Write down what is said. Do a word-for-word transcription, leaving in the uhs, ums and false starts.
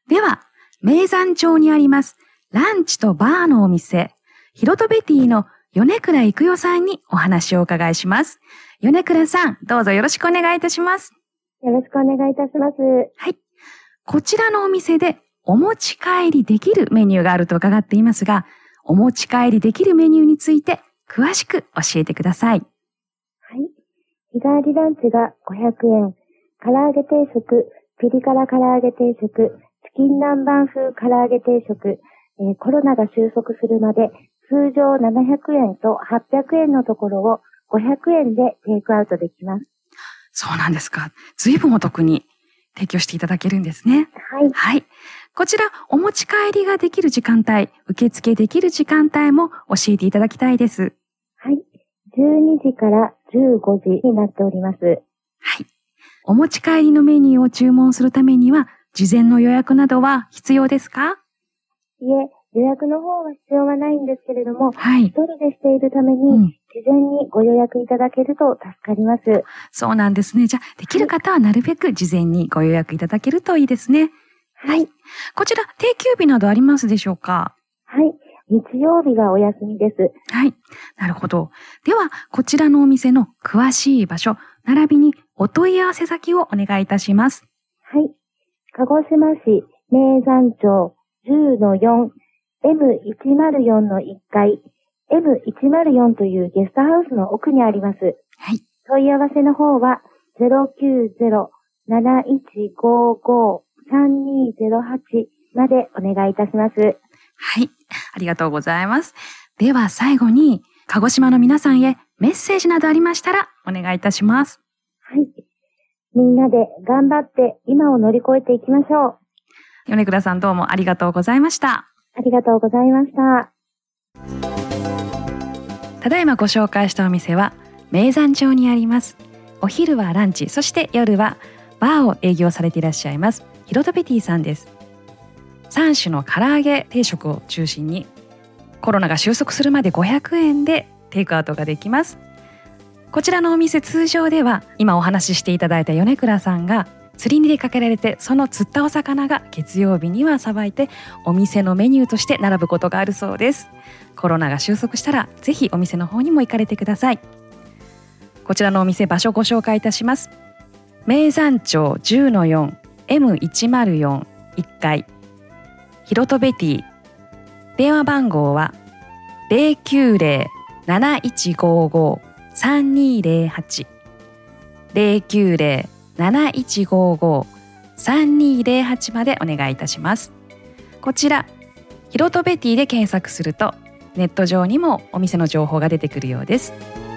では、名山町にありますランチとバーのお店、ヒロトベティの米倉郁代さんにお話をお伺いします。米倉さん、どうぞよろしくお願いいたします。 よろしくお願いいたします。 はい。こちらのお店でお持ち帰りできるメニューがあると伺っていますが、お持ち帰りできるメニューについて詳しく教えてください。 はい。日替わりランチがごひゃくえん、唐揚げ定食、ピリ辛唐揚げ定食、チキン南蛮風唐揚げ定食、えー、コロナが収束するまで通常ななひゃくえんとはっぴゃくえんのところをごひゃくえんでテイクアウトできます。 そうなんですか。随分お得に提供していただけるんですね。 はい。 はい。こちら、お持ち帰りができる時間帯、受付できる時間帯も教えていただきたいです。 はい。じゅうにじからじゅうごじになっております。はい。 お持ち帰りのメニューを注文するためには、事前の予約などは必要ですか？ いえ、予約の方は必要はないんですけれども、 はい。 一人でしているために、うん、事前にご予約いただけると助かります。 そうなんですね。じゃあ、できる方はなるべく事前にご予約いただけるといいですね。 はい。 こちら、定休日などありますでしょうか？ はい。日曜日がお休みです。 はい。なるほど。では、こちらのお店の詳しい場所、並びにお問い合わせ先をお願いいたします。 はい。鹿児島市名山町 じゅうのよん、エムひゃくよん のいっかい、エムひゃくよん というゲストハウスの奥にあります。 はい。 問い合わせの方は ゼロきゅうゼロ なないちごご さんにゼロはち までお願いいたします。 はい。ありがとうございます。では最後に、鹿児島の皆さんへメッセージなどありましたらお願いいたします。 はい。みんなで頑張って今を乗り越えていきましょう。 米倉さんどうもありがとうございました。 ありがとうございました。 ただいまご紹介したお店は名山町にあります。お昼はランチ、そして夜はバーを営業されていらっしゃいますヒロトベティさんです。さん種の唐揚げ定食を中心にコロナが収束するまでごひゃくえんでテイクアウトができます。こちらのお店、通常では今お話ししていただいた米倉さんが釣りに出かけられて、その釣ったお魚が月曜日にはさばいてお店のメニューとして並ぶことがあるそうです。コロナが収束したらぜひお店の方にも行かれてください。こちらのお店、場所ご紹介いたします。名山町 じゅうのよん、エムひゃくよん いっかい、ヒロトベティ。電話番号は ゼロきゅうゼロ なないちごご さんにゼロはち ゼロきゅうゼロ なないちごご さんにゼロはち までお願いいたします。こちらヒロトベティで検索するとネット上にもお店の情報が出てくるようです。